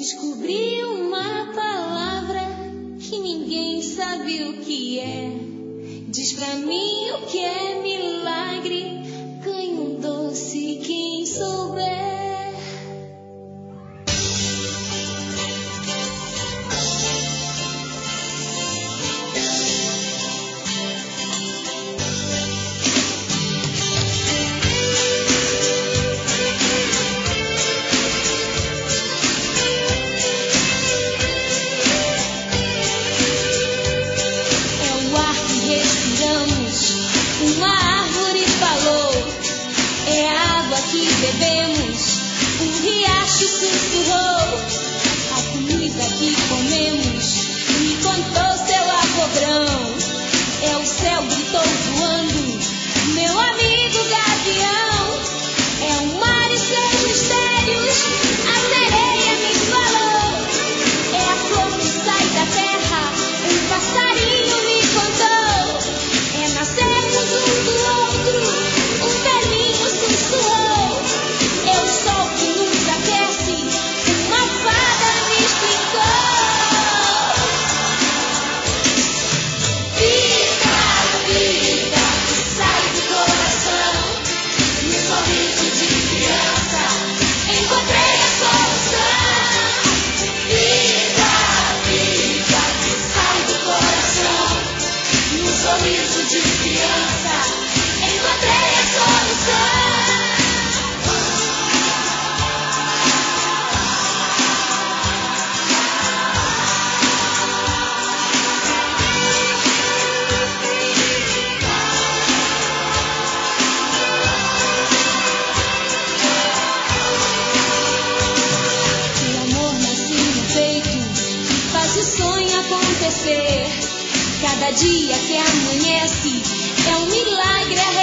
Descobri uma palavra que ninguém sabe o que é. Diz pra mim o que é milagre. Ganha um doce quem souber. Bebemos, um riacho sussurrou a comida que comemos, me contou seu avogrão. É o céu gritou voando, meu amigo gavião. É o mar e seus mistérios, a sereia me falou. É a flor que sai da terra, um passarinho me contou. É nascermos um do outro, um velhinho sussurrou. É o sol que nos aquece, uma fada me explicou. Vida, vida, que sai do coração, no sorriso de criança, encontrei a solução. Vida, vida, que sai do coração, no sorriso de criança, encontrei a solução. Cada dia que amanhece é um milagre a